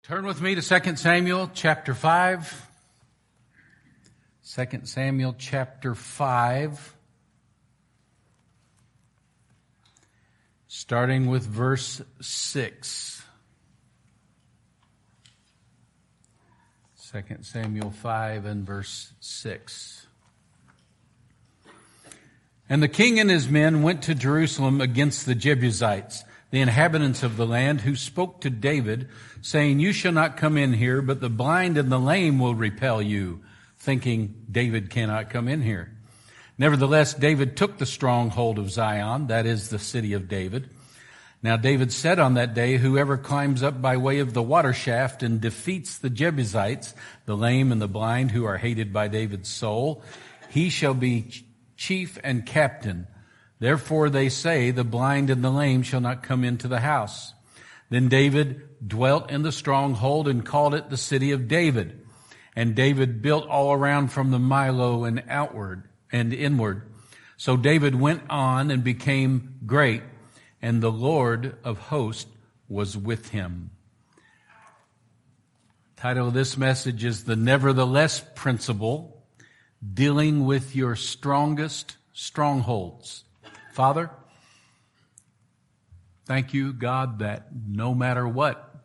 Turn with me to 2 Samuel chapter 5. 2 Samuel chapter 5. Starting with verse 6. 2 Samuel 5 and verse 6. And the king and his men went to Jerusalem against the Jebusites, the inhabitants of the land, who spoke to David, saying, "You shall not come in here, but the blind and the lame will repel you," thinking David cannot come in here. Nevertheless, David took the stronghold of Zion, that is the city of David. Now David said on that day, "Whoever climbs up by way of the water shaft and defeats the Jebusites, the lame and the blind who are hated by David's soul, he shall be chief and captain. Therefore they say, the blind and the lame shall not come into the house." Then David dwelt in the stronghold and called it the city of David. And David built all around from the Millo and outward and inward. So David went on and became great, and the Lord of hosts was with him. The title of this message is The Nevertheless Principle, dealing with your strongest strongholds. Father, thank you, God, that no matter what,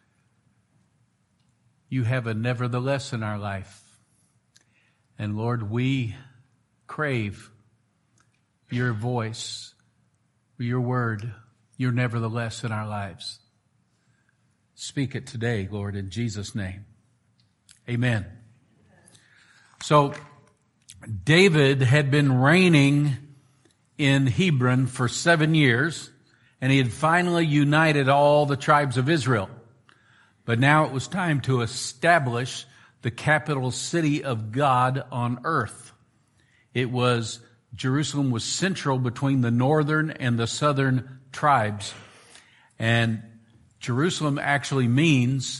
you have a nevertheless in our life. And Lord, we crave your voice, your word, your nevertheless in our lives. Speak it today, Lord, in Jesus' name. Amen. So, David had been reigning in Hebron for 7 years, and he had finally united all the tribes of Israel. But now it was time to establish the capital city of God on earth. Jerusalem was central between the northern and the southern tribes. And Jerusalem actually means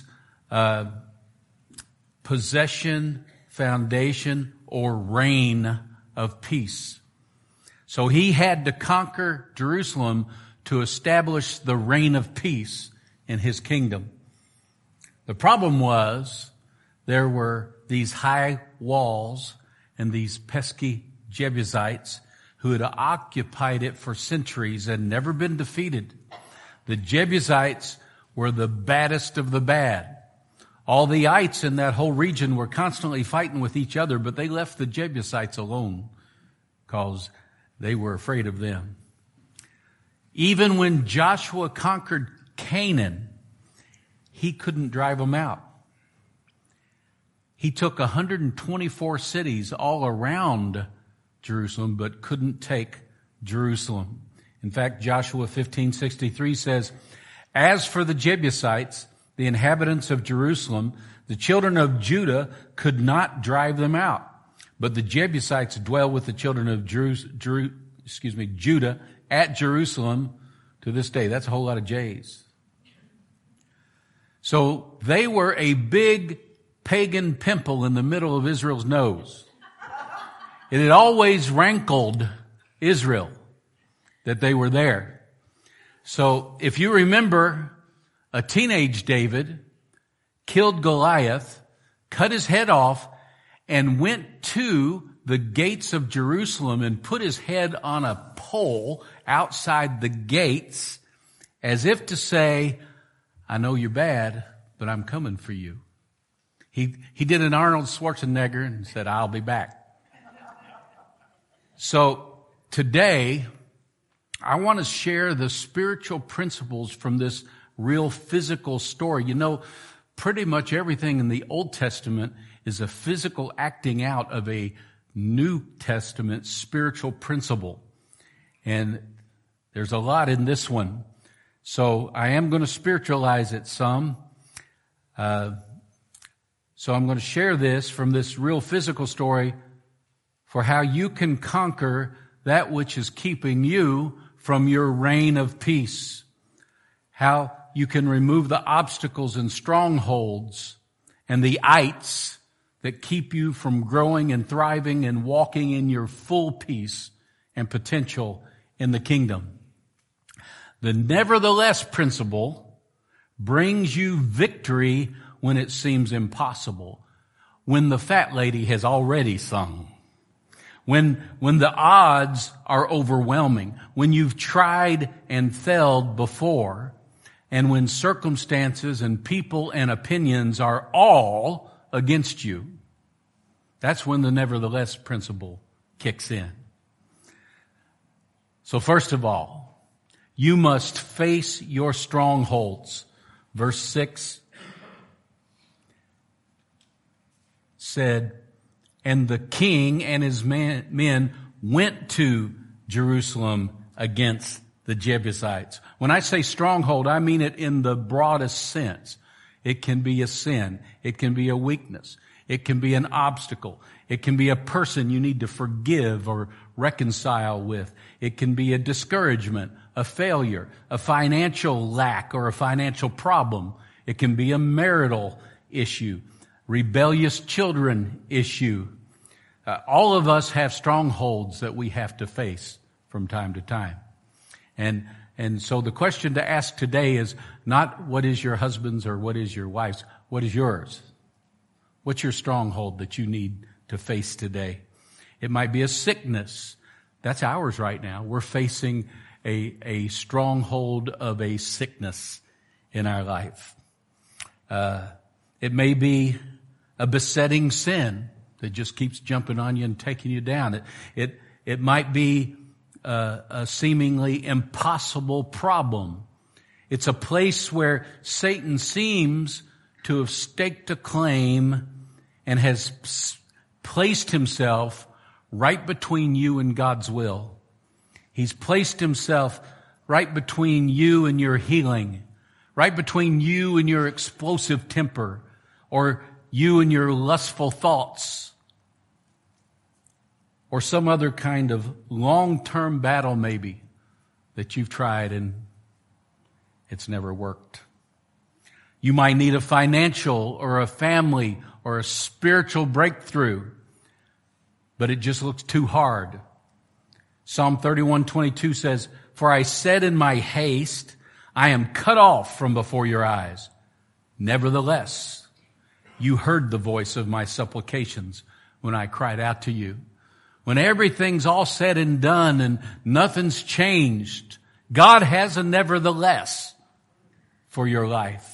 possession, foundation, or reign of peace. So he had to conquer Jerusalem to establish the reign of peace in his kingdom. The problem was there were these high walls and these pesky Jebusites who had occupied it for centuries and never been defeated. The Jebusites were the baddest of the bad. All the ites in that whole region were constantly fighting with each other, but they left the Jebusites alone because they were afraid of them. Even when Joshua conquered Canaan, he couldn't drive them out. He took 124 cities all around Jerusalem, but couldn't take Jerusalem. In fact, Joshua 15:63 says, "As for the Jebusites, the inhabitants of Jerusalem, the children of Judah could not drive them out. But the Jebusites dwell with the children of Judah at Jerusalem to this day." That's a whole lot of J's. So they were a big pagan pimple in the middle of Israel's nose. It had always rankled Israel that they were there. So if you remember, a teenage David killed Goliath, cut his head off, and went to the gates of Jerusalem and put his head on a pole outside the gates as if to say, "I know you're bad, but I'm coming for you." He did an Arnold Schwarzenegger and said, "I'll be back." So today, I want to share the spiritual principles from this real physical story. You know, pretty much everything in the Old Testament is a physical acting out of a New Testament spiritual principle. And there's a lot in this one. So I am going to spiritualize it some. So I'm going to share this from this real physical story for how you can conquer that which is keeping you from your reign of peace. How you can remove the obstacles and strongholds and the ites that keep you from growing and thriving and walking in your full peace and potential in the kingdom. The nevertheless principle brings you victory when it seems impossible, when the fat lady has already sung, when the odds are overwhelming, when you've tried and failed before, and when circumstances and people and opinions are all against you. That's when the nevertheless principle kicks in. So first of all, you must face your strongholds. Verse 6 said, and the king and his men went to Jerusalem against the Jebusites. When I say stronghold, I mean it in the broadest sense. It can be a sin. It can be a weakness. It can be an obstacle. It can be a person you need to forgive or reconcile with. It can be a discouragement, a failure, a financial lack or a financial problem. It can be a marital issue, rebellious children issue. All of us have strongholds that we have to face from time to time. And so the question to ask today is not what is your husband's or what is your wife's, what is yours? What's your stronghold that you need to face today? It might be a sickness. That's ours right now. We're facing a stronghold of a sickness in our life. It may be a besetting sin that just keeps jumping on you and taking you down. It might be a seemingly impossible problem. It's a place where Satan seems to have staked a claim and has placed himself right between you and God's will. He's placed himself right between you and your healing, right between you and your explosive temper, or you and your lustful thoughts, or some other kind of long-term battle maybe that you've tried and it's never worked. You might need a financial or a family or a spiritual breakthrough, but it just looks too hard. Psalm 31:22 says, for I said in my haste, I am cut off from before your eyes. Nevertheless, you heard the voice of my supplications when I cried out to you. When everything's all said and done and nothing's changed, God has a nevertheless for your life.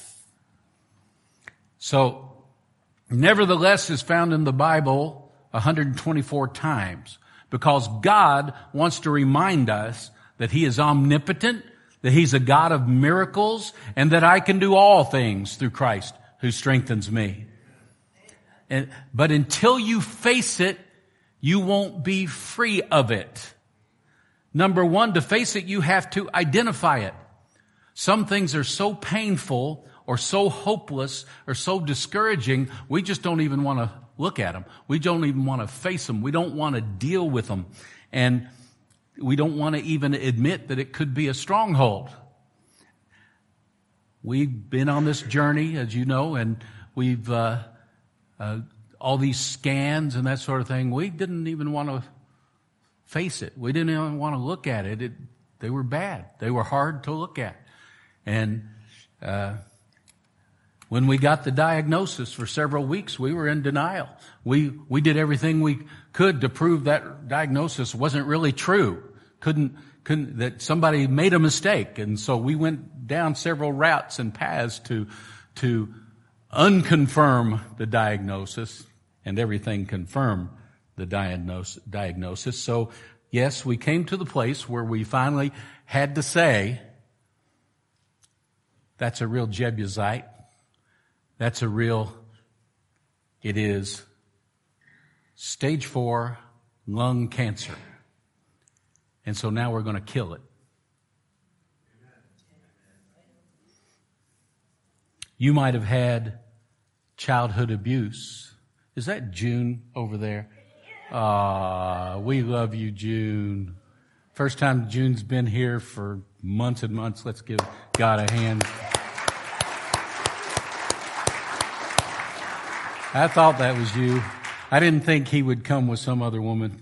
So, nevertheless is found in the Bible 124 times because God wants to remind us that He is omnipotent, that He's a God of miracles, and that I can do all things through Christ who strengthens me. But until you face it, you won't be free of it. Number one, to face it, you have to identify it. Some things are so painful or so hopeless or so discouraging, we just don't even want to look at them. We don't even want to face them. We don't want to deal with them. And we don't want to even admit that it could be a stronghold. We've been on this journey, as you know, and we've all these scans and that sort of thing. We didn't even want to face it. We didn't even want to look at it. They were bad. They were hard to look at. And when we got the diagnosis for several weeks, we were in denial. We did everything we could to prove that diagnosis wasn't really true. Couldn't that somebody made a mistake. And so we went down several routes and paths to unconfirm the diagnosis, and everything confirmed the diagnosis. So yes, we came to the place where we finally had to say, that's a real Jebusite. It is stage 4 lung cancer. And so now we're going to kill it. You might have had childhood abuse. Is that June over there? We love you, June. First time June's been here for months and months. Let's give God a hand. I thought that was you. I didn't think he would come with some other woman.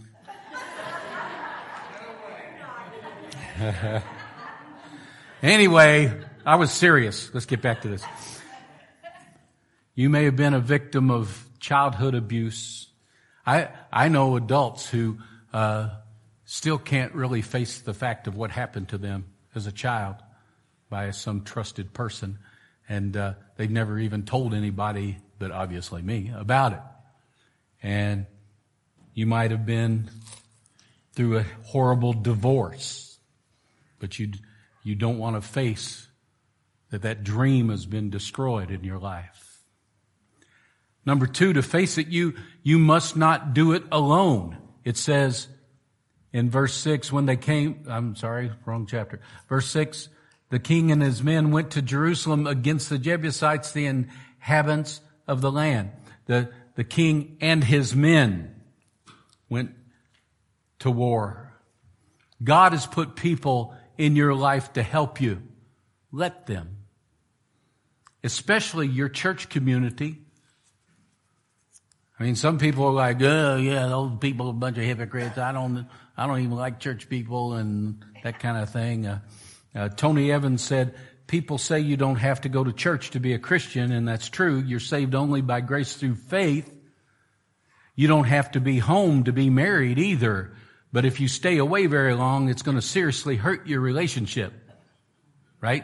Anyway, I was serious. Let's get back to this. You may have been a victim of childhood abuse. I know adults who still can't really face the fact of what happened to them as a child by some trusted person. And they've never even told anybody, but obviously me, about it. And you might have been through a horrible divorce, but you don't want to face that dream has been destroyed in your life. Number 2, to face it, you must not do it alone. It says in verse 6, when they came, wrong chapter. Verse 6, the king and his men went to Jerusalem against the Jebusites, the inhabitants of the land. The king and his men went to war. God has put people in your life to help you. Let them. Especially your church community. I mean, some people are like, oh yeah, those people are a bunch of hypocrites. I don't even like church people and that kind of thing. Tony Evans said, people say you don't have to go to church to be a Christian, and that's true. You're saved only by grace through faith. You don't have to be home to be married either. But if you stay away very long, it's going to seriously hurt your relationship. Right?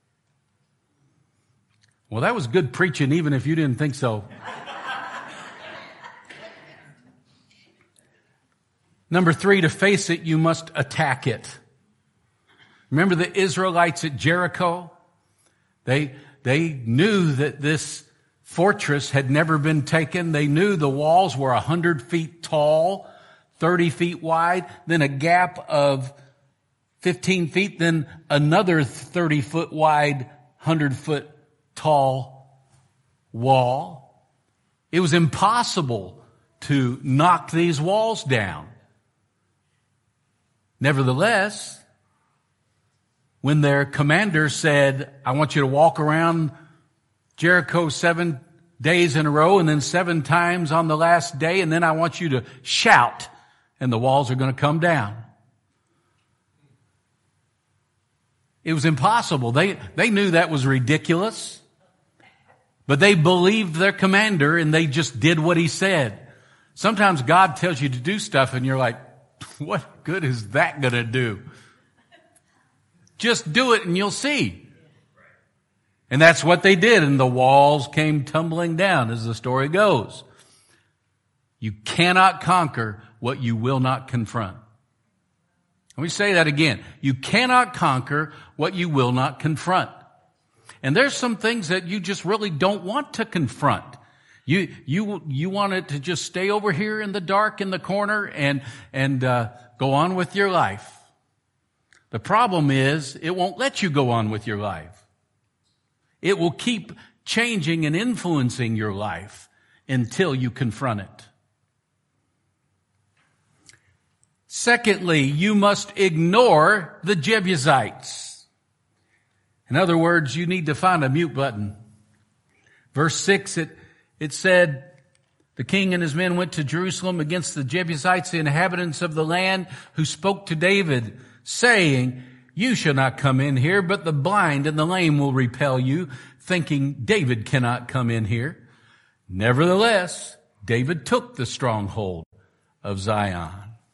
Well, that was good preaching, even if you didn't think so. Number 3, to face it, you must attack it. Remember the Israelites at Jericho? They knew that this fortress had never been taken. They knew the walls were 100 feet tall, 30 feet wide, then a gap of 15 feet, then another 30 foot wide, 100 foot tall wall. It was impossible to knock these walls down. Nevertheless, when their commander said, I want you to walk around Jericho 7 days in a row and then 7 times on the last day, and then I want you to shout, and the walls are going to come down. It was impossible. They knew that was ridiculous, but they believed their commander and they just did what he said. Sometimes God tells you to do stuff and you're like, what good is that going to do? Just do it and you'll see. And that's what they did, and the walls came tumbling down, as the story goes. You cannot conquer what you will not confront. Let me say that again. You cannot conquer what you will not confront. And there's some things that you just really don't want to confront. You want it to just stay over here in the dark in the corner and go on with your life. The problem is it won't let you go on with your life. It will keep changing and influencing your life until you confront it. Secondly, you must ignore the Jebusites. In other words, you need to find a mute button. Verse 6, it said, the king and his men went to Jerusalem against the Jebusites, the inhabitants of the land, who spoke to David, saying, you shall not come in here, but the blind and the lame will repel you, thinking David cannot come in here. Nevertheless, David took the stronghold of Zion.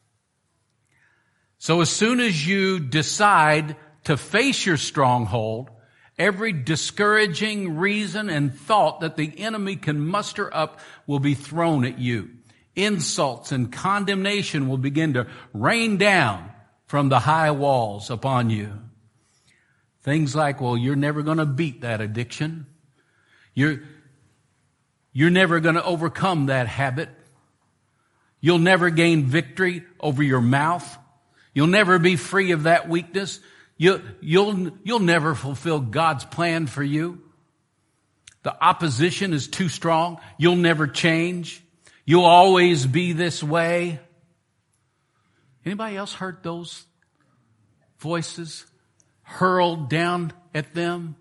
So as soon as you decide to face your stronghold, every discouraging reason and thought that the enemy can muster up will be thrown at you. Insults and condemnation will begin to rain down from the high walls upon you. Things like, well, you're never going to beat that addiction. You're never going to overcome that habit. You'll never gain victory over your mouth. You'll never be free of that weakness. You'll never fulfill God's plan for you. The opposition is too strong. You'll never change. You'll always be this way. Anybody else heard those voices hurled down at them?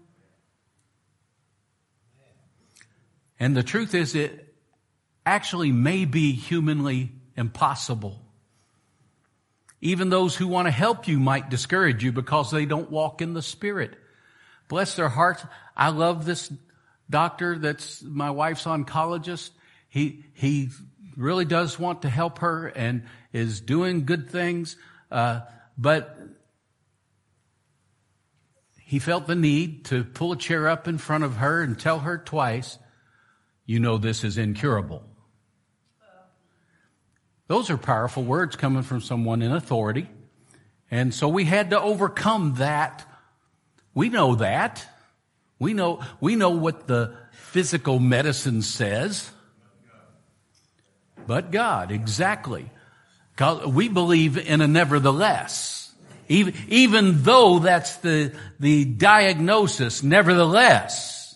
And the truth is, it actually may be humanly impossible. Even those who want to help you might discourage you because they don't walk in the Spirit. Bless their hearts. I love this doctor that's my wife's oncologist. He really does want to help her and is doing good things. But he felt the need to pull a chair up in front of her and tell her twice, you know this is incurable. Those are powerful words coming from someone in authority. And so we had to overcome that. We know that. We know what the physical medicine says. But God, exactly. God, we believe in a nevertheless. Even though that's the diagnosis, nevertheless.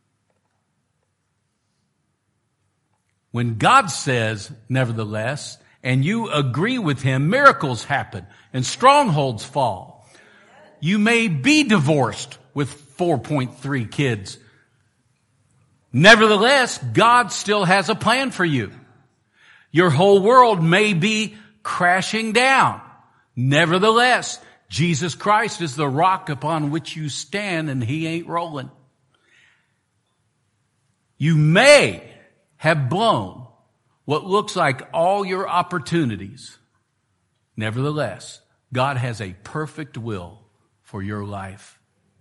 When God says nevertheless, and you agree with Him, miracles happen and strongholds fall. You may be divorced with 4.3 kids. Nevertheless, God still has a plan for you. Your whole world may be crashing down. Nevertheless, Jesus Christ is the rock upon which you stand, and He ain't rolling. You may have blown what looks like all your opportunities. Nevertheless, God has a perfect will for your life.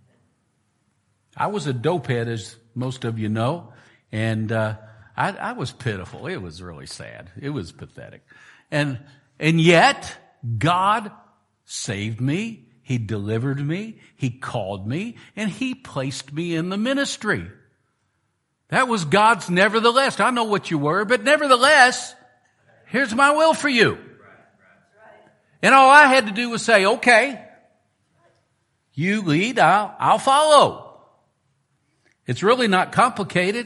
I was a dopehead, as most of you know, and I was pitiful. It was really sad. It was pathetic. And yet, God saved me. He delivered me. He called me, and He placed me in the ministry. That was God's nevertheless. I know what you were, but nevertheless, here's my will for you. And all I had to do was say, okay, you lead, I'll follow. It's really not complicated.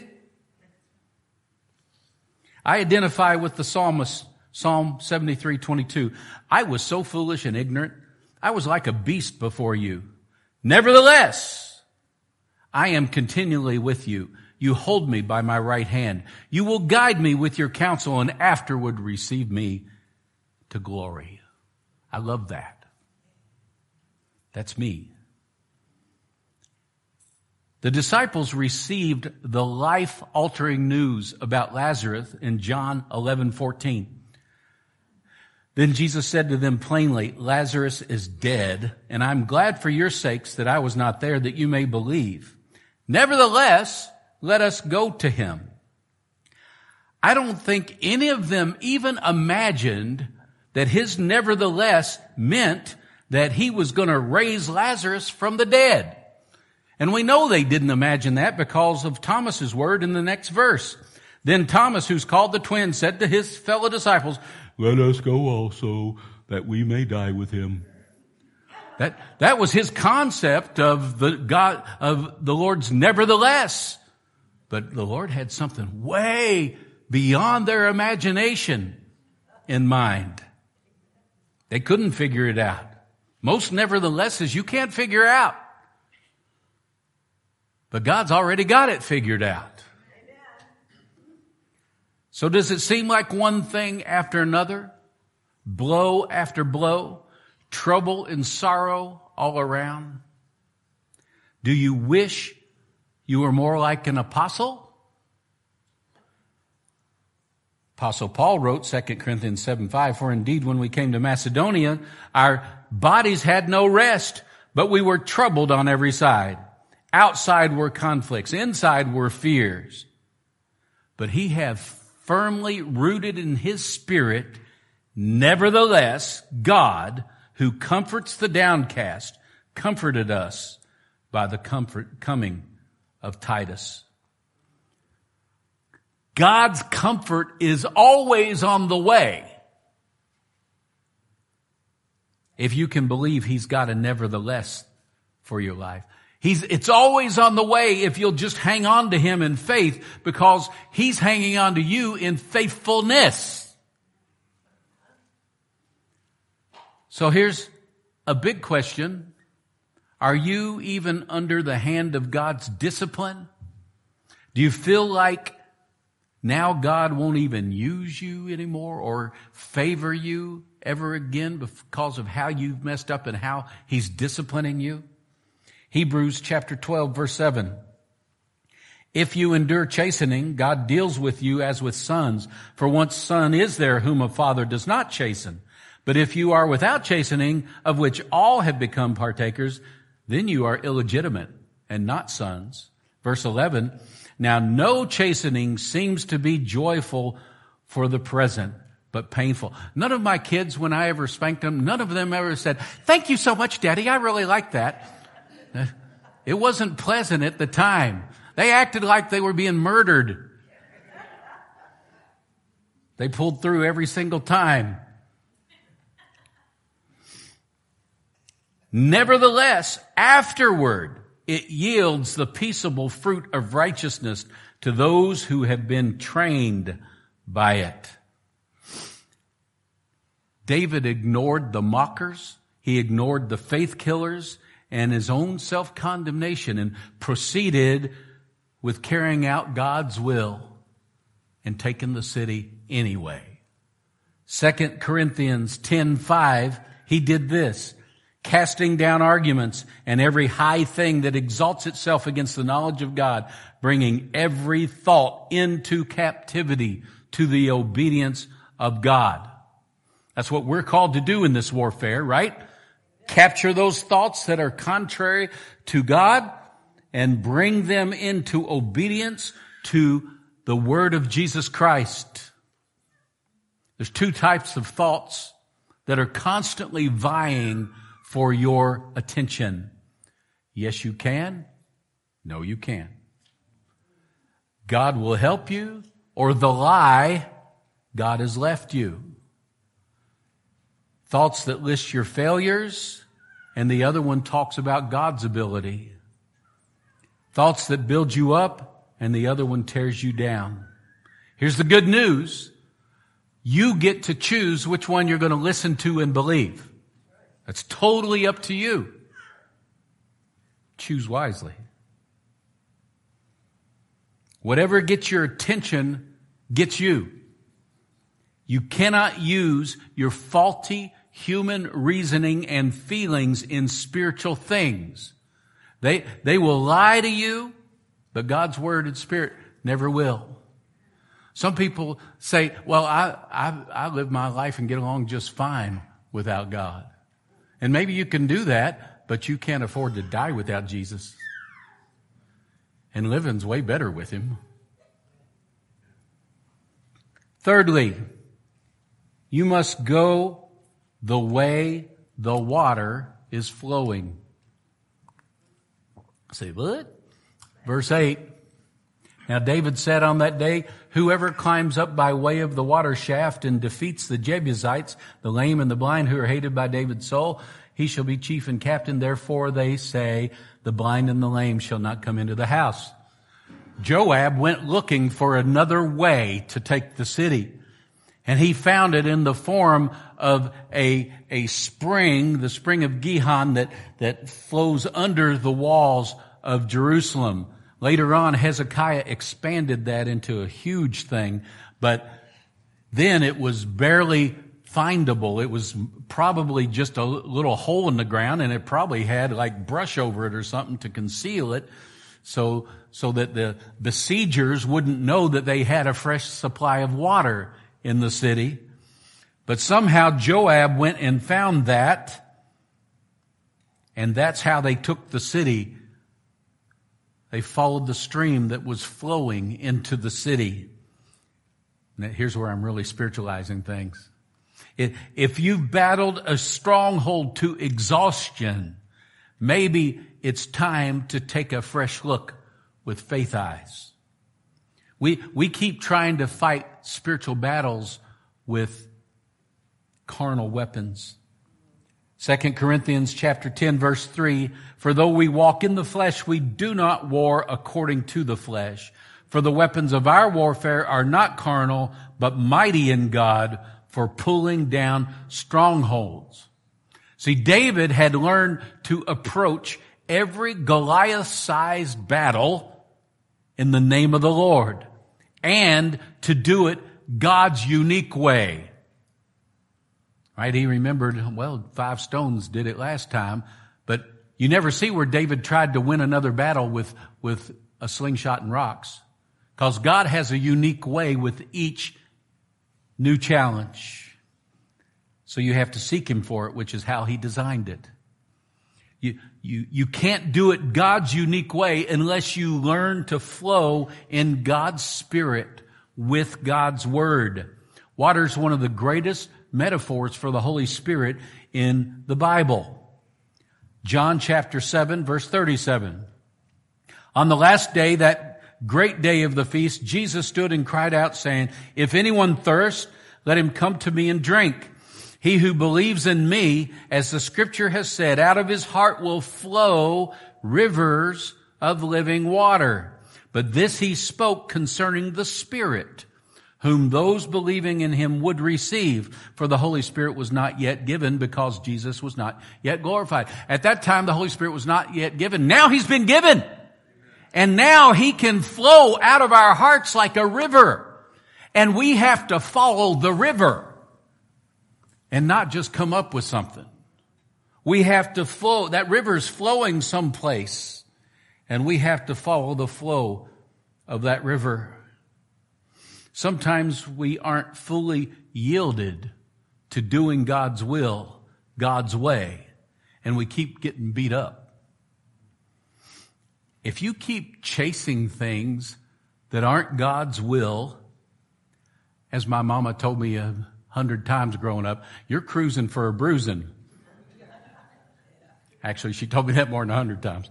I identify with the psalmist, Psalm 73:22. I was so foolish and ignorant. I was like a beast before you. Nevertheless, I am continually with you. You hold me by my right hand. You will guide me with your counsel and afterward receive me to glory. I love that. That's me. The disciples received the life-altering news about Lazarus in John 11:14. Then Jesus said to them plainly, Lazarus is dead, and I'm glad for your sakes that I was not there, that you may believe. Nevertheless, let us go to him. I don't think any of them even imagined that his nevertheless meant that he was going to raise Lazarus from the dead. And we know they didn't imagine that because of Thomas's word in the next verse. Then Thomas, who's called the twin, said to his fellow disciples, let us go also, that we may die with him. That was his concept of the Lord's nevertheless. But the Lord had something way beyond their imagination in mind. They couldn't figure it out. Most neverthelesses you can't figure out. But God's already got it figured out. So does it seem like one thing after another? Blow after blow? Trouble and sorrow all around? Do you wish you were more like an apostle? Apostle Paul wrote 2 Corinthians 7:5, for indeed when we came to Macedonia, our bodies had no rest, but we were troubled on every side. Outside were conflicts, inside were fears. But he had firmly rooted in his spirit, nevertheless, God, who comforts the downcast, comforted us by the coming of Titus. God's comfort is always on the way. If you can believe He's got a nevertheless for your life. It's always on the way if you'll just hang on to Him in faith, because He's hanging on to you in faithfulness. So here's a big question. Are you even under the hand of God's discipline? Do you feel like now God won't even use you anymore or favor you ever again because of how you've messed up and how he's disciplining you? Hebrews chapter 12, verse 7. If you endure chastening, God deals with you as with sons. For what son is there whom a father does not chasten? But if you are without chastening, of which all have become partakers, then you are illegitimate and not sons. Verse 11, now no chastening seems to be joyful for the present, but painful. None of my kids, when I ever spanked them, none of them ever said, thank you so much, Daddy, I really like that. It wasn't pleasant at the time. They acted like they were being murdered. They pulled through every single time. Nevertheless, afterward, it yields the peaceable fruit of righteousness to those who have been trained by it. David ignored the mockers. He ignored the faith killers and his own self-condemnation and proceeded with carrying out God's will and taking the city anyway. 2 Corinthians 10:5, he did this, casting down arguments and every high thing that exalts itself against the knowledge of God, bringing every thought into captivity to the obedience of God. That's what we're called to do in this warfare, right? Capture those thoughts that are contrary to God and bring them into obedience to the word of Jesus Christ. There's two types of thoughts that are constantly vying for your attention. Yes, you can. No, you can't. God will help you, or the lie, God has left you. Thoughts that list your failures, and the other one talks about God's ability. Thoughts that build you up, and the other one tears you down. Here's the good news. You get to choose which one you're going to listen to and believe. That's totally up to you. Choose wisely. Whatever gets your attention gets you. You cannot use your faulty human reasoning and feelings in spiritual things. They will lie to you, but God's word and spirit never will. Some people say, well, I live my life and get along just fine without God. And maybe you can do that, but you can't afford to die without Jesus. And living's way better with him. Thirdly, you must go the way the water is flowing. Say, what? Verse 8. Now David said on that day, whoever climbs up by way of the water shaft and defeats the Jebusites, the lame and the blind who are hated by David's soul, he shall be chief and captain. Therefore they say, the blind and the lame shall not come into the house. Joab went looking for another way to take the city. And he found it in the form of a spring, the spring of Gihon that flows under the walls of Jerusalem. Later on, Hezekiah expanded that into a huge thing, but then it was barely findable. It was probably just a little hole in the ground, and it probably had like brush over it or something to conceal it, so that the besiegers wouldn't know that they had a fresh supply of water in the city. But somehow Joab went and found that, and that's how they took the city. They followed the stream that was flowing into the city. Now, here's where I'm really spiritualizing things. If you've battled a stronghold to exhaustion, maybe it's time to take a fresh look with faith eyes. We keep trying to fight spiritual battles with carnal weapons. 2 Corinthians chapter 10 verse 3, for though we walk in the flesh, we do not war according to the flesh. For the weapons of our warfare are not carnal, but mighty in God for pulling down strongholds. See, David had learned to approach every Goliath-sized battle in the name of the Lord, and to do it God's unique way. Right? He remembered, well, 5 stones did it last time, but you never see where David tried to win another battle with a slingshot and rocks. Because God has a unique way with each new challenge. So you have to seek Him for it, which is how He designed it. You can't do it God's unique way unless you learn to flow in God's Spirit with God's Word. Water is one of the greatest metaphors for the Holy Spirit in the Bible. John chapter 7, verse 37. On the last day, that great day of the feast, Jesus stood and cried out, saying, "If anyone thirst, let him come to me and drink. He who believes in me, as the scripture has said, out of his heart will flow rivers of living water." But this he spoke concerning the Spirit, whom those believing in him would receive, for the Holy Spirit was not yet given because Jesus was not yet glorified. At that time, the Holy Spirit was not yet given. Now He's been given. And now He can flow out of our hearts like a river. And we have to follow the river and not just come up with something. We have to flow. That river's flowing someplace, and we have to follow the flow of that river. Sometimes we aren't fully yielded to doing God's will, God's way, and we keep getting beat up. If you keep chasing things that aren't God's will, as my mama told me 100 times growing up, you're cruising for a bruising. Actually, she told me that more than 100 times.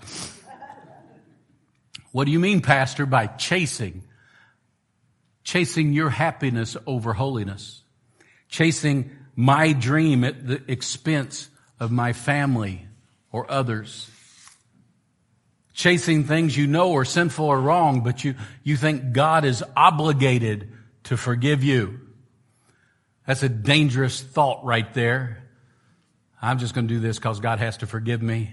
What do you mean, Pastor, by chasing? Chasing your happiness over holiness. Chasing my dream at the expense of my family or others. Chasing things you know are sinful or wrong, but you think God is obligated to forgive you. That's a dangerous thought right there. I'm just going to do this because God has to forgive me.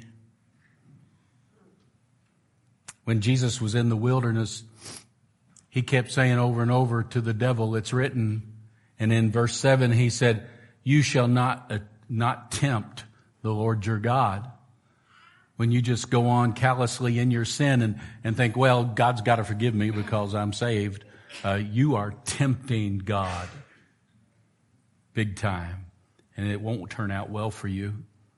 When Jesus was in the wilderness, He kept saying over and over to the devil, "It's written." And in verse 7, He said, "You shall not tempt the Lord your God." When you just go on callously in your sin and think, well, God's got to forgive me because I'm saved, you are tempting God big time, and it won't turn out well for you.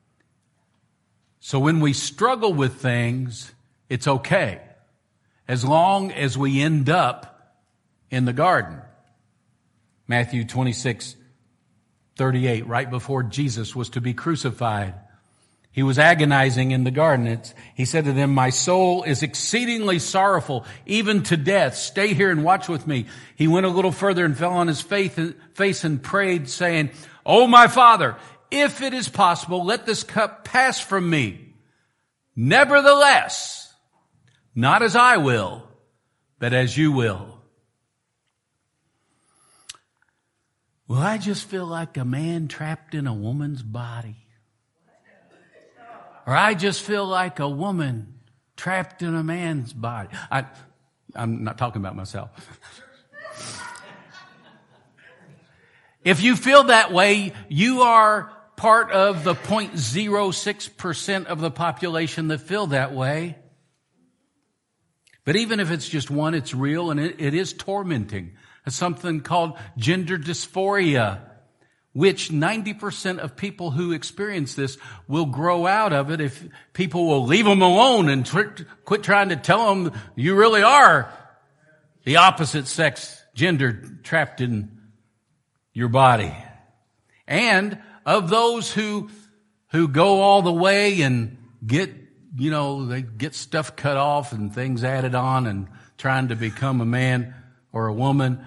So when we struggle with things, it's okay, as long as we end up in the garden. Matthew 26:38, right before Jesus was to be crucified. He was agonizing in the garden. He said to them, "My soul is exceedingly sorrowful, even to death. Stay here and watch with me." He went a little further and fell on his face and prayed, saying, "Oh, my Father, if it is possible, let this cup pass from me. Nevertheless, not as I will, but as you will." Well, I just feel like a man trapped in a woman's body. Or I just feel like a woman trapped in a man's body. I'm not talking about myself. If you feel that way, you are part of the 0.06% of the population that feel that way. But even if it's just one, it's real and it is tormenting. It's something called gender dysphoria, which 90% of people who experience this will grow out of it if people will leave them alone and quit trying to tell them you really are the opposite sex gender trapped in your body. And of those who go all the way and get, they get stuff cut off and things added on and trying to become a man or a woman,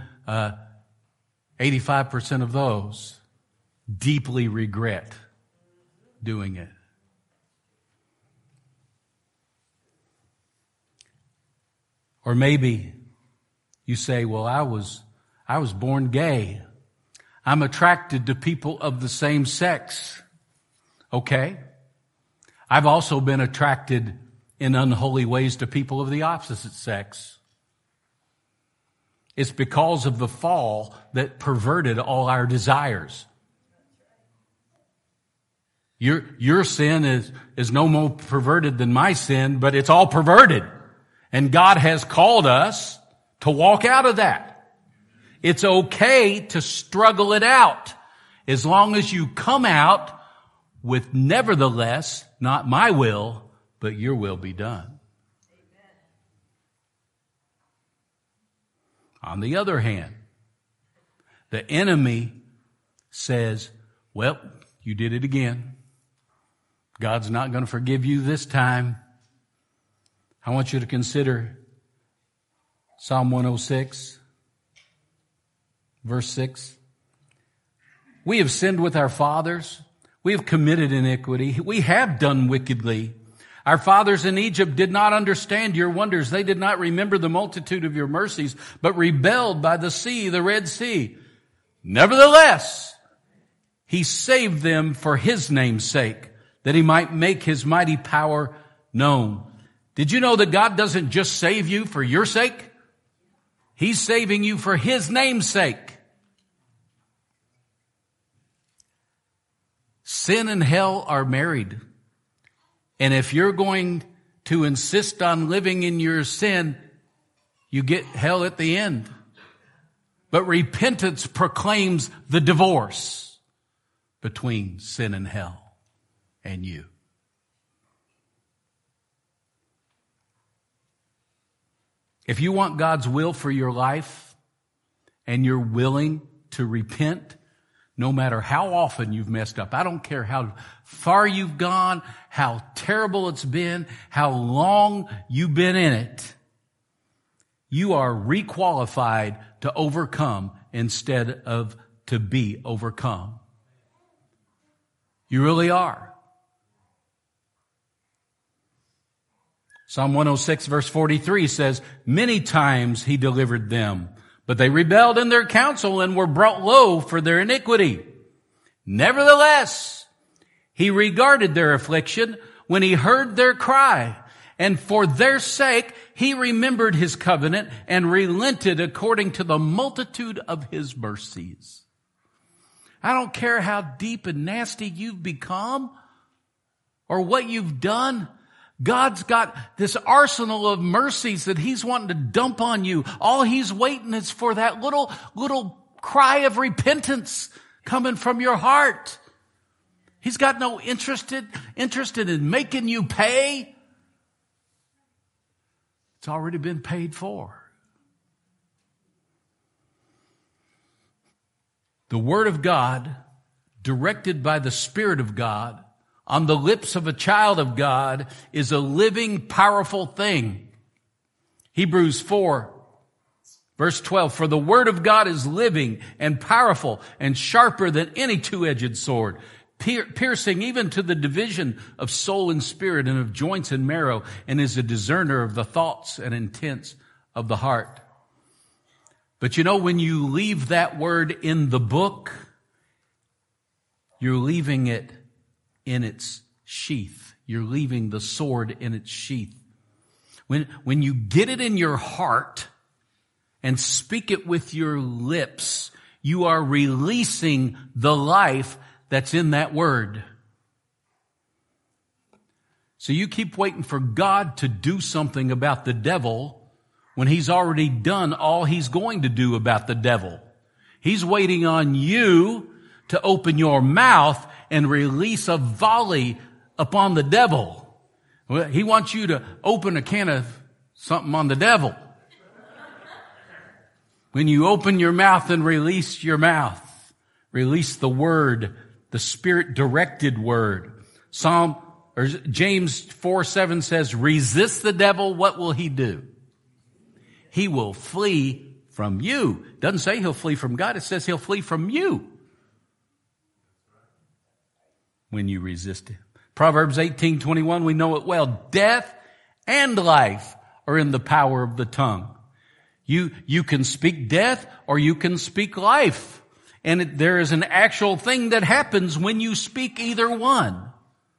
85% of those deeply regret doing it. Or maybe you say, well, I was born gay. I'm attracted to people of the same sex. Okay. I've also been attracted in unholy ways to people of the opposite sex. It's because of the fall that perverted all our desires. Your sin is no more perverted than my sin, but it's all perverted. And God has called us to walk out of that. It's okay to struggle it out as long as you come out with nevertheless, not my will, but your will be done. On the other hand, the enemy says, well, you did it again. God's not going to forgive you this time. I want you to consider Psalm 106, verse 6. We have sinned with our fathers. We have committed iniquity. We have done wickedly. Our fathers in Egypt did not understand your wonders. They did not remember the multitude of your mercies, but rebelled by the sea, the Red Sea. Nevertheless, he saved them for his name's sake, that he might make his mighty power known. Did you know that God doesn't just save you for your sake? He's saving you for his name's sake. Sin and hell are married. And if you're going to insist on living in your sin, you get hell at the end. But repentance proclaims the divorce between sin and hell and you. If you want God's will for your life and you're willing to repent, no matter how often you've messed up, I don't care how far you've gone, how terrible it's been, how long you've been in it, you are requalified to overcome instead of to be overcome. You really are. Psalm 106 verse 43 says, many times he delivered them, but they rebelled in their counsel and were brought low for their iniquity. Nevertheless, he regarded their affliction when he heard their cry, and for their sake he remembered his covenant and relented according to the multitude of his mercies. I don't care how deep and nasty you've become or what you've done. God's got this arsenal of mercies that he's wanting to dump on you. All he's waiting is for that little cry of repentance coming from your heart. He's got no interested in making you pay. It's already been paid for. The Word of God, directed by the Spirit of God, on the lips of a child of God, is a living, powerful thing. Hebrews 4, verse 12, for the Word of God is living and powerful and sharper than any two-edged sword, piercing even to the division of soul and spirit and of joints and marrow, and is a discerner of the thoughts and intents of the heart. But you know, when you leave that word in the book, you're leaving it in its sheath. You're leaving the sword in its sheath. When you get it in your heart and speak it with your lips, you are releasing the life that's in that word. So you keep waiting for God to do something about the devil when he's already done all he's going to do about the devil. He's waiting on you to open your mouth and release a volley upon the devil. He wants you to open a can of something on the devil. When you open your mouth and release your mouth, release the word, the Spirit-directed word. James 4:7 says, resist the devil, what will he do? He will flee from you. It doesn't say he'll flee from God, it says he'll flee from you when you resist him. Proverbs 18:21, we know it well. Death and life are in the power of the tongue. You can speak death or you can speak life. And there is an actual thing that happens when you speak either one.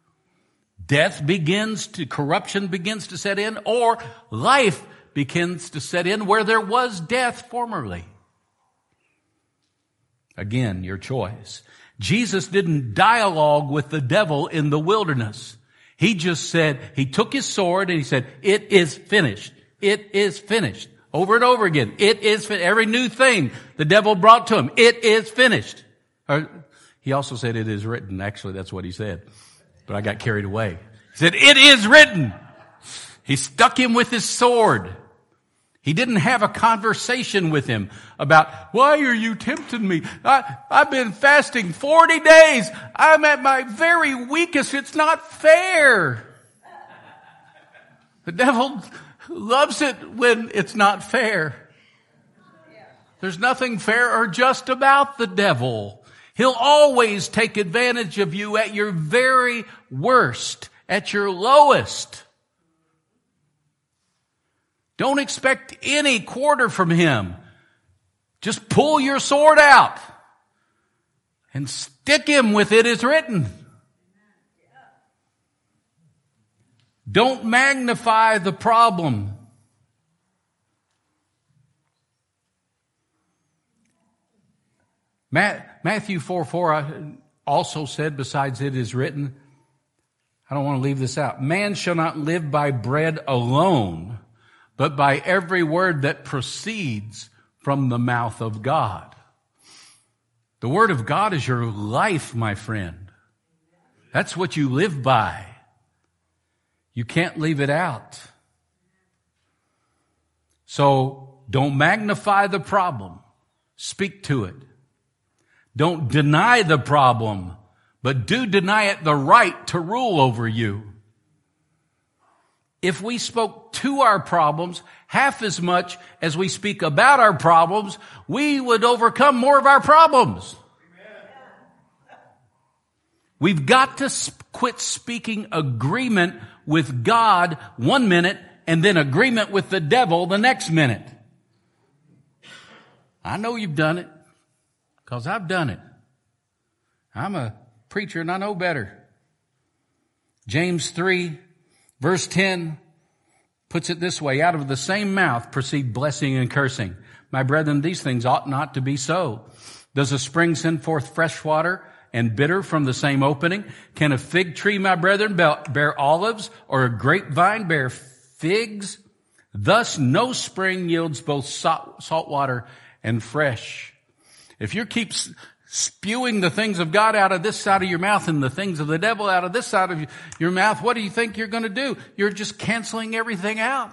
Corruption begins to set in, or life begins to set in where there was death formerly. Again, your choice. Jesus didn't dialogue with the devil in the wilderness. He just said, he took his sword and he said, it is finished. It is finished. Over and over again. It is finished. Every new thing the devil brought to him, it is finished. He also said, it is written. Actually, that's what he said. But I got carried away. He said, it is written. He stuck him with his sword. He didn't have a conversation with him about, why are you tempting me? I've been fasting 40 days. I'm at my very weakest. It's not fair. The devil loves it when it's not fair. There's nothing fair or just about the devil. He'll always take advantage of you at your very worst, at your lowest. Don't expect any quarter from him. Just pull your sword out and stick him with it is written. Don't magnify the problem. Matthew 4:4 also said, besides it is written, I don't want to leave this out, man shall not live by bread alone, but by every word that proceeds from the mouth of God. The word of God is your life, my friend. That's what you live by. You can't leave it out. So don't magnify the problem. Speak to it. Don't deny the problem, but do deny it the right to rule over you. If we spoke to our problems half as much as we speak about our problems, we would overcome more of our problems. We've got to quit speaking agreement with God 1 minute and then agreement with the devil the next minute. I know you've done it because I've done it. I'm a preacher and I know better. James 3 verse 10 puts it this way, out of the same mouth proceed blessing and cursing. My brethren, these things ought not to be so. Does a spring send forth fresh water and bitter from the same opening? Can a fig tree, my brethren, bear olives, or a grapevine bear figs? Thus no spring yields both salt water and fresh. If you keep spewing the things of God out of this side of your mouth and the things of the devil out of this side of your mouth, what do you think you're going to do? You're just canceling everything out.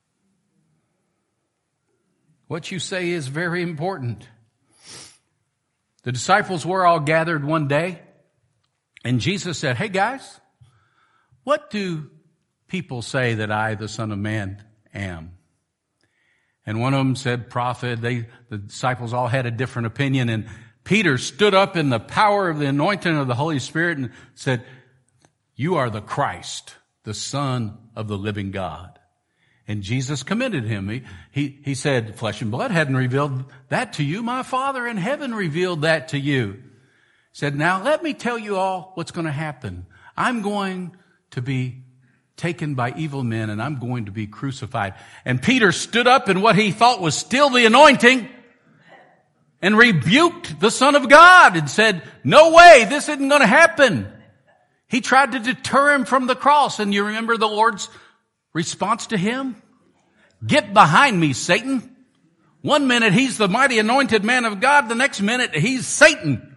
What you say is very important. The disciples were all gathered one day, and Jesus said, hey guys, what do people say that I, the Son of Man, am? And one of them said prophet. The disciples all had a different opinion, and Peter stood up in the power of the anointing of the Holy Spirit and said, you are the Christ, the Son of the living God. And Jesus commended him. He said, flesh and blood hadn't revealed that to you. My Father in heaven revealed that to you. He said, now let me tell you all what's going to happen. I'm going to be taken by evil men and I'm going to be crucified. And Peter stood up in what he thought was still the anointing and rebuked the Son of God and said, no way, this isn't going to happen. He tried to deter him from the cross. And you remember the Lord's response to him? Get behind me, Satan. 1 minute he's the mighty anointed man of God. The next minute he's Satan.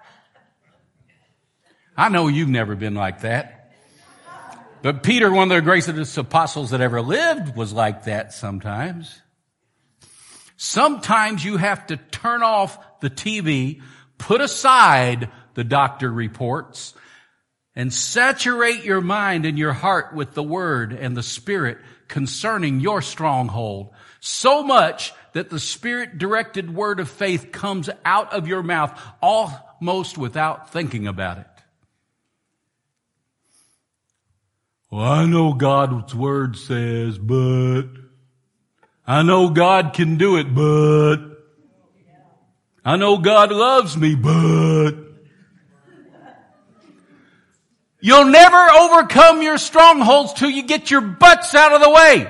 I know you've never been like that. But Peter, one of the greatest apostles that ever lived, was like that sometimes. Sometimes you have to turn off the TV, put aside the doctor reports, and saturate your mind and your heart with the Word and the Spirit concerning your stronghold. So much that the Spirit-directed word of faith comes out of your mouth almost without thinking about it. Well, I know God's Word says, but I know God can do it, but I know God loves me, but you'll never overcome your strongholds till you get your butts out of the way.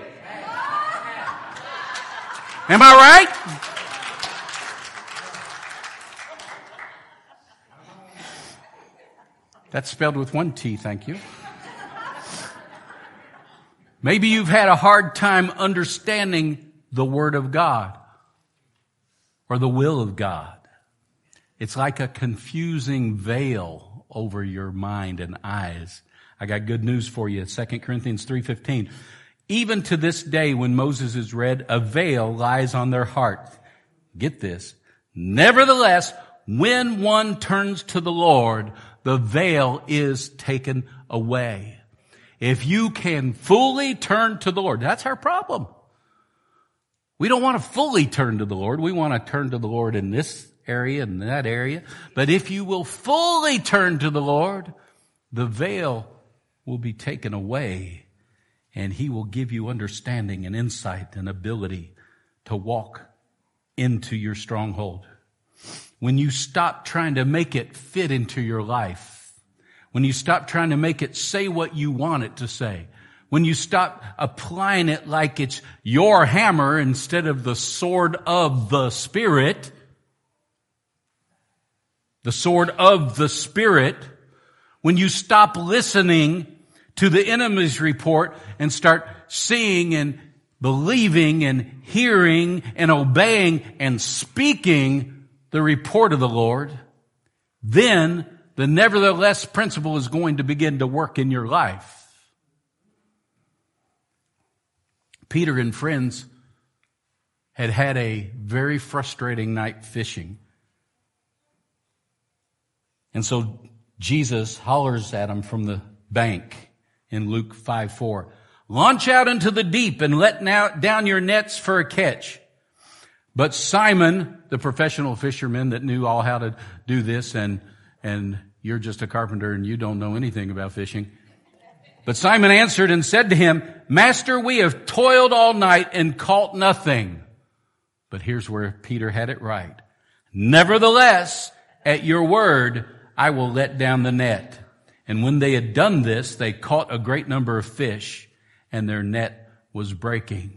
Am I right? That's spelled with one T, thank you. Maybe you've had a hard time understanding the Word of God or the will of God. It's like a confusing veil over your mind and eyes. I got good news for you. 2 Corinthians 3:15. Even to this day, when Moses is read, a veil lies on their heart. Get this. Nevertheless, when one turns to the Lord, the veil is taken away. If you can fully turn to the Lord, that's our problem. We don't want to fully turn to the Lord. We want to turn to the Lord in this area and that area. But if you will fully turn to the Lord, the veil will be taken away, and He will give you understanding and insight and ability to walk into your stronghold. When you stop trying to make it fit into your life, when you stop trying to make it say what you want it to say, when you stop applying it like it's your hammer instead of the sword of the Spirit, the sword of the Spirit, when you stop listening to the enemy's report and start seeing and believing and hearing and obeying and speaking the report of the Lord, then the nevertheless principle is going to begin to work in your life. Peter and friends had a very frustrating night fishing. And so Jesus hollers at them from the bank in Luke 5:4. Launch out into the deep and let down your nets for a catch. But Simon, the professional fisherman that knew all how to do this, and you're just a carpenter and you don't know anything about fishing. But Simon answered and said to him, Master, we have toiled all night and caught nothing. But here's where Peter had it right. Nevertheless, at your word, I will let down the net. And when they had done this, they caught a great number of fish, and their net was breaking.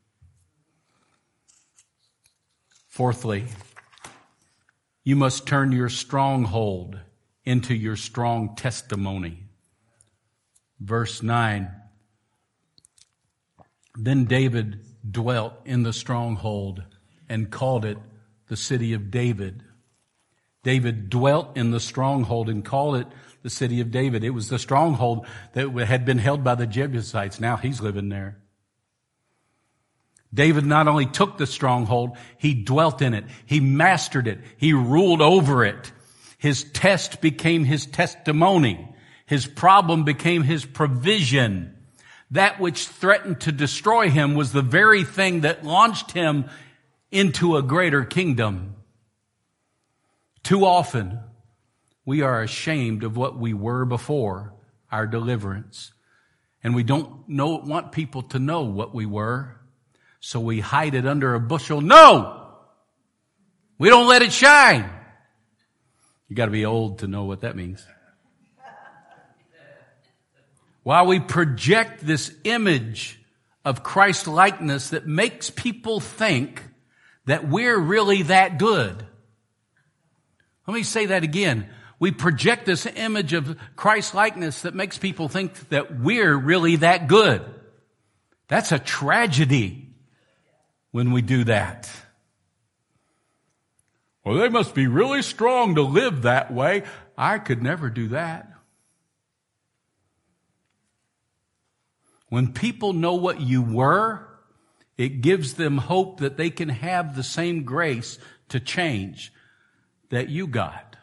Fourthly, you must turn your stronghold into your strong testimony. Verse 9. Then David dwelt in the stronghold and called it the city of David. David dwelt in the stronghold and called it the city of David. It was the stronghold that had been held by the Jebusites. Now he's living there. David not only took the stronghold, he dwelt in it. He mastered it. He ruled over it. His test became his testimony. His problem became his provision. That which threatened to destroy him was the very thing that launched him into a greater kingdom. Too often, we are ashamed of what we were before our deliverance. And we don't want people to know what we were, so we hide it under a bushel. No! We don't let it shine. You got to be old to know what that means. While we project this image of Christ likeness that makes people think that we're really that good. Let me say that again. We project this image of Christ likeness that makes people think that we're really that good. That's a tragedy when we do that. Well, they must be really strong to live that way. I could never do that. When people know what you were, it gives them hope that they can have the same grace to change that you got.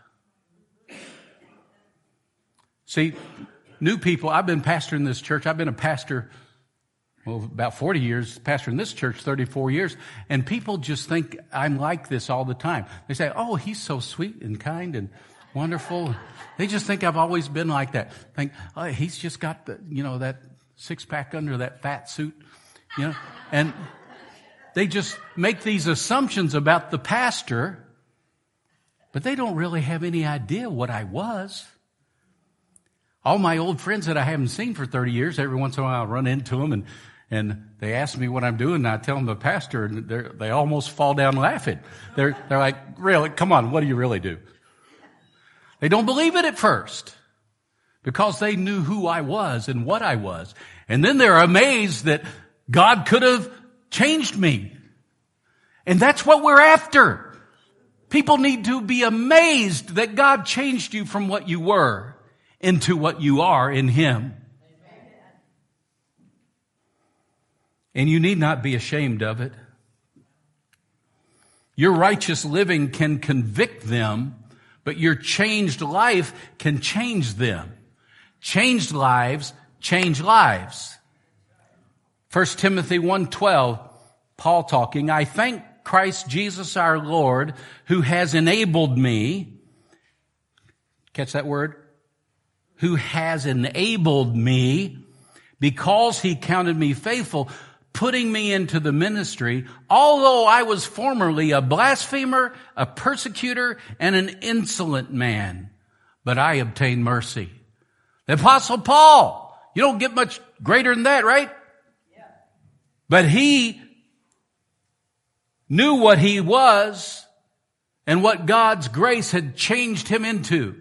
See, new people, I've been pastoring this church. I've been a pastor, about 40 years, pastoring this church 34 years, and people just think I'm like this all the time. They say, oh, he's so sweet and kind and wonderful. They just think I've always been like that. Think, oh, he's just got the, that six-pack under that fat suit, and they just make these assumptions about the pastor, but they don't really have any idea what I was. All my old friends that I haven't seen for 30 years, every once in a while I run into them and they ask me what I'm doing, and I tell them the pastor, and they almost fall down laughing. They're like, really? Come on, what do you really do? They don't believe it at first. because they knew who I was and what I was. And then they're amazed that God could have changed me. And that's what we're after. People need to be amazed that God changed you from what you were into what you are in Him. And you need not be ashamed of it. Your righteous living can convict them, but your changed life can change them. Changed lives change lives. 1 Timothy 1:12, Paul talking, I thank Christ Jesus our Lord, who has enabled me. Catch that word? Who has enabled me, because He counted me faithful, putting me into the ministry, although I was formerly a blasphemer, a persecutor, and an insolent man. But I obtained mercy. The Apostle Paul, you don't get much greater than that, right? Yeah. But he knew what he was and what God's grace had changed him into.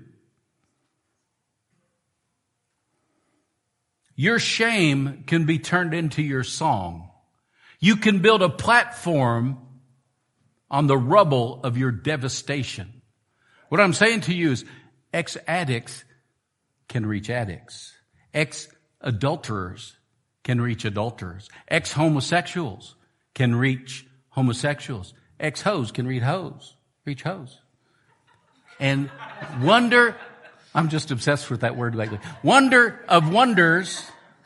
Your shame can be turned into your song. You can build a platform on the rubble of your devastation. What I'm saying to you is ex-addicts can reach addicts. Ex-adulterers can reach adulterers. Ex-homosexuals can reach homosexuals. Ex-hoes can reach hoes. And wonder, I'm just obsessed with that word lately. Wonder of wonders,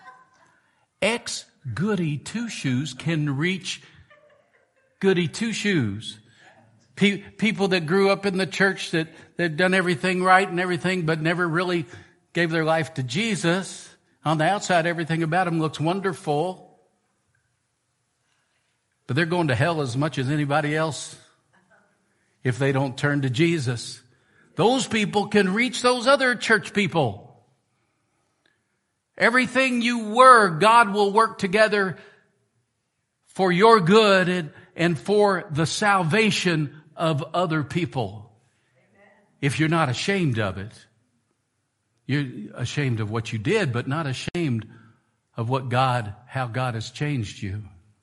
ex-goody two-shoes can reach goody two-shoes. People that grew up in the church that they've done everything right and everything, but never really gave their life to Jesus. On the outside, everything about them looks wonderful, but they're going to hell as much as anybody else if they don't turn to Jesus. Those people can reach those other church people. Everything you were, God will work together for your good and for the salvation of other people. If you're not ashamed of it. You're ashamed of what you did, but not ashamed of how God has changed you.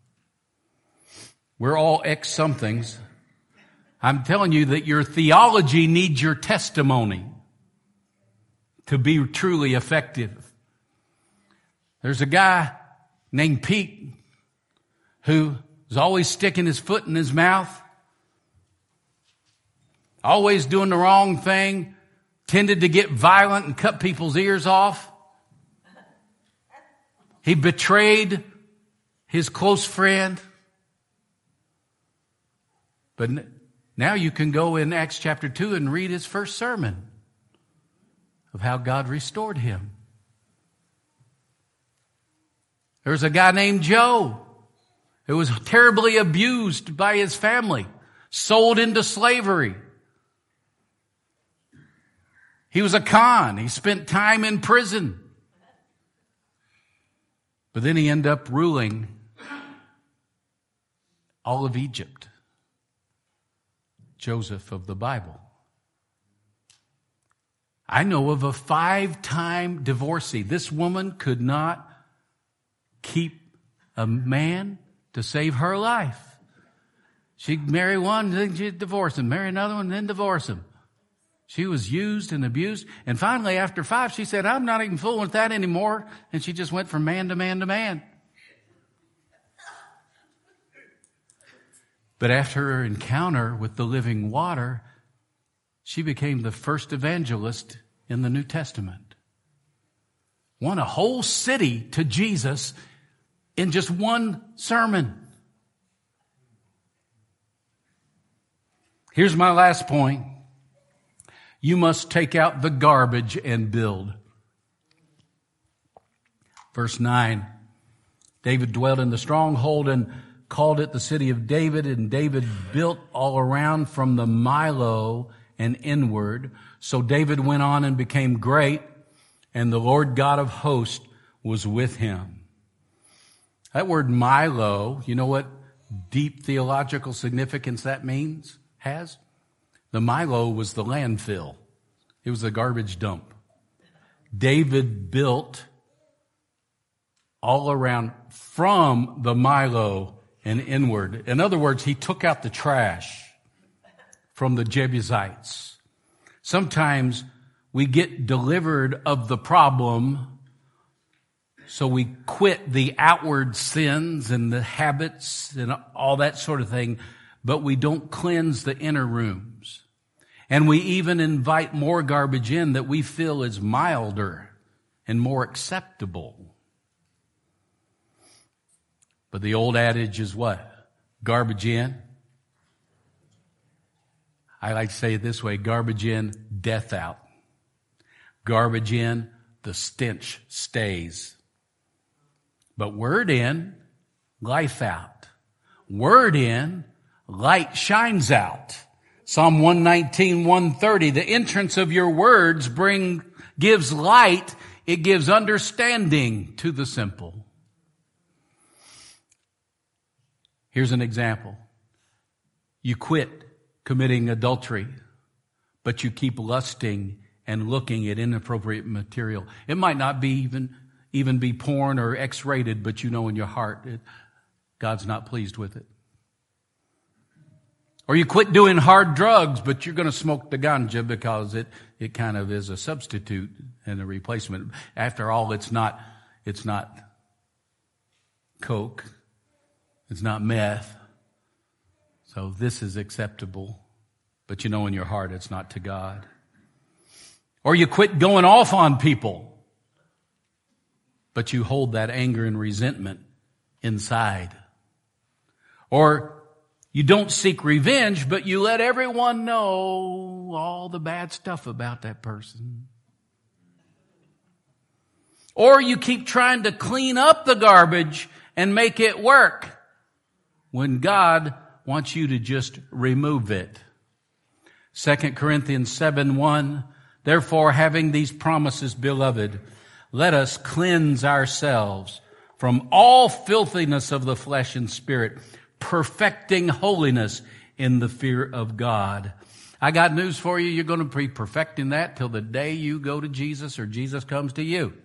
We're all ex-somethings. I'm telling you that your theology needs your testimony to be truly effective. There's a guy named Pete who is always sticking his foot in his mouth, always doing the wrong thing, tended to get violent and cut people's ears off. He betrayed his close friend. But now you can go in Acts chapter 2 and read his first sermon of how God restored him. There's a guy named Joe who was terribly abused by his family, sold into slavery. He was a con. He spent time in prison. But then he ended up ruling all of Egypt. Joseph of the Bible. I know of a 5-time divorcee. This woman could not keep a man to save her life. She'd marry one, then she'd divorce him, marry another one, then divorce him. She was used and abused. And finally, after 5, she said, I'm not even fooling with that anymore. And she just went from man to man to man. But after her encounter with the living water, she became the first evangelist in the New Testament. Won a whole city to Jesus in just one sermon. Here's my last point. You must take out the garbage and build. Verse 9, David dwelt in the stronghold and called it the city of David, and David built all around from the Milo and inward. So David went on and became great, and the Lord God of hosts was with him. That word Milo, you know what deep theological significance that has? The Milo was the landfill. It was a garbage dump. David built all around from the Milo and inward. In other words, he took out the trash from the Jebusites. Sometimes we get delivered of the problem, so we quit the outward sins and the habits and all that sort of thing, but we don't cleanse the inner rooms. And we even invite more garbage in that we feel is milder and more acceptable. But the old adage is what? Garbage in. I like to say it this way, garbage in, death out. Garbage in, the stench stays. But word in, life out. Word in, light shines out. Psalm 119, 130, the entrance of your words gives light, it gives understanding to the simple. Here's an example. You quit committing adultery, but you keep lusting and looking at inappropriate material. It might not be even be porn or X-rated, but you know in your heart God's not pleased with it. Or you quit doing hard drugs, but you're going to smoke the ganja because it kind of is a substitute and a replacement. After all, it's not coke. It's not meth. So this is acceptable, but you know in your heart it's not to God. Or you quit going off on people, but you hold that anger and resentment inside. Or you don't seek revenge, but you let everyone know all the bad stuff about that person. Or you keep trying to clean up the garbage and make it work when God wants you to just remove it. 2 Corinthians 7:1, therefore, having these promises, beloved, let us cleanse ourselves from all filthiness of the flesh and spirit, perfecting holiness in the fear of God. I got news for you. You're going to be perfecting that till the day you go to Jesus or Jesus comes to you.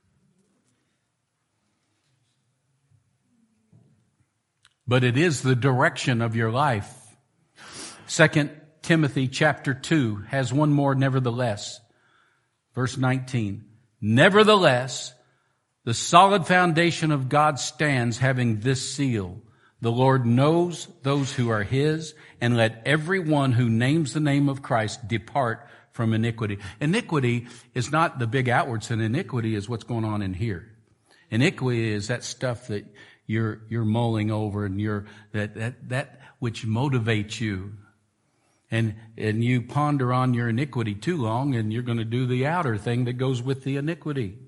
But it is the direction of your life. 2 Timothy chapter 2 has one more nevertheless. Verse 19. Nevertheless, the solid foundation of God stands, having this seal. The Lord knows those who are His, and let everyone who names the name of Christ depart from iniquity. Iniquity is not the big outward sin. Iniquity is what's going on in here. Iniquity is that stuff that you're mulling over, and that which motivates you. And you ponder on your iniquity too long, and you're going to do the outer thing that goes with the iniquity.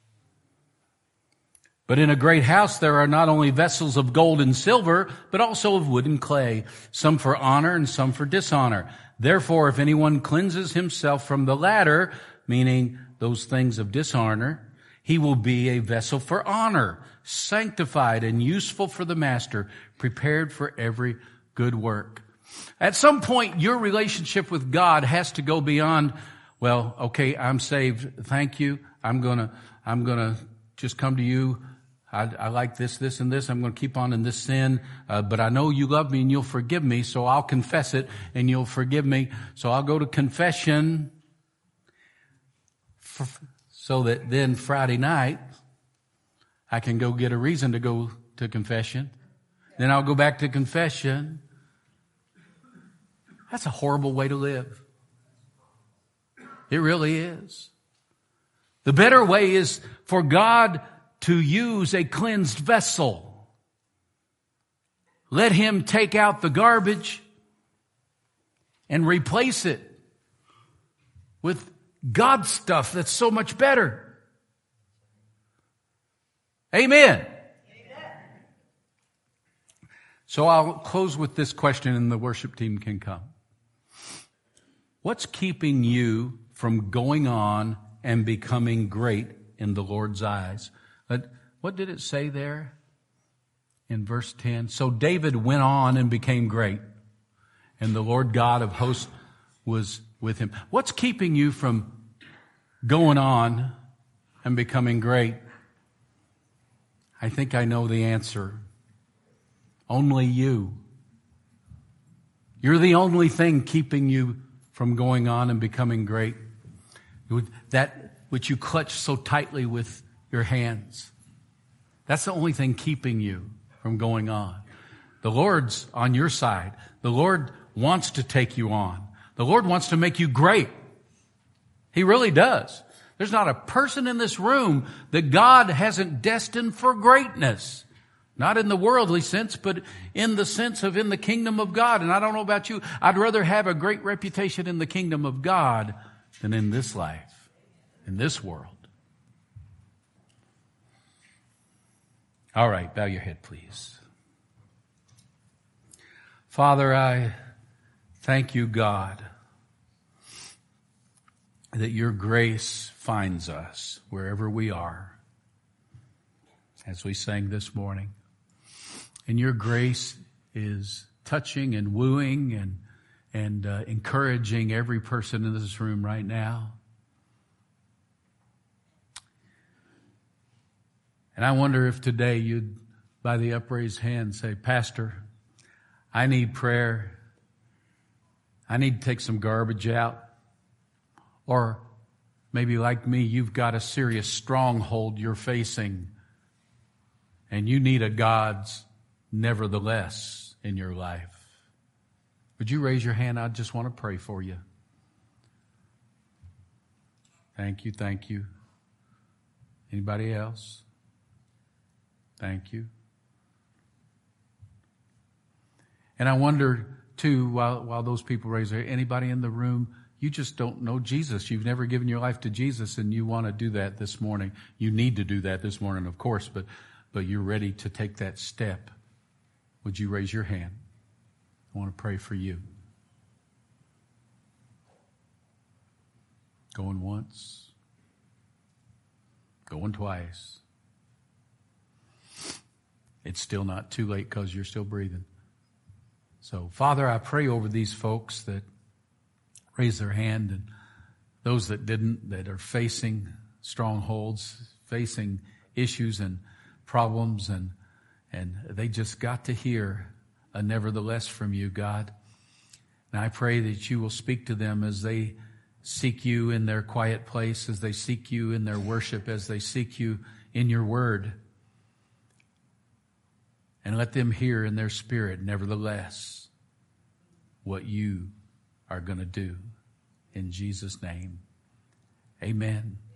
But in a great house there are not only vessels of gold and silver, but also of wood and clay, some for honor and some for dishonor. Therefore, if anyone cleanses himself from the latter, meaning those things of dishonor, he will be a vessel for honor, sanctified and useful for the master, prepared for every good work. At some point, your relationship with God has to go beyond, well, okay, I'm saved. Thank you. I'm gonna just come to you. I like this, and this. I'm going to keep on in this sin, but I know you love me and you'll forgive me, so I'll confess it and you'll forgive me. So I'll go to confession so that then Friday night I can go get a reason to go to confession. Then I'll go back to confession. That's a horrible way to live. It really is. The better way is for God to use a cleansed vessel. Let Him take out the garbage and replace it with God's stuff that's so much better. Amen. So I'll close with this question, and the worship team can come. What's keeping you from going on and becoming great in the Lord's eyes? But what did it say there in verse 10? So David went on and became great, and the Lord God of hosts was with him. What's keeping you from going on and becoming great? I think I know the answer. Only you. You're the only thing keeping you from going on and becoming great. That which you clutch so tightly with your hands. That's the only thing keeping you from going on. The Lord's on your side. The Lord wants to take you on. The Lord wants to make you great. He really does. There's not a person in this room that God hasn't destined for greatness. Not in the worldly sense, but in the sense of in the kingdom of God. And I don't know about you, I'd rather have a great reputation in the kingdom of God than in this life, in this world. All right, bow your head, please. Father, I thank you, God, that your grace finds us wherever we are, as we sang this morning. And your grace is touching and wooing and encouraging every person in this room right now. And I wonder if today you'd, by the upraised hand, say, Pastor, I need prayer. I need to take some garbage out. Or maybe like me, you've got a serious stronghold you're facing and you need a God's nevertheless in your life. Would you raise your hand? I just want to pray for you. Thank you, thank you. Anybody else? Thank you. And I wonder, too, while those people raise their hand, anybody in the room, you just don't know Jesus. You've never given your life to Jesus, and you want to do that this morning. You need to do that this morning, of course, but you're ready to take that step. Would you raise your hand? I want to pray for you. Going once. Going twice. It's still not too late because you're still breathing. So, Father, I pray over these folks that raised their hand and those that didn't, that are facing strongholds, facing issues and problems, and they just got to hear a nevertheless from you, God. And I pray that you will speak to them as they seek you in their quiet place, as they seek you in their worship, as they seek you in your word. And let them hear in their spirit, nevertheless, what you are going to do. In Jesus' name, amen.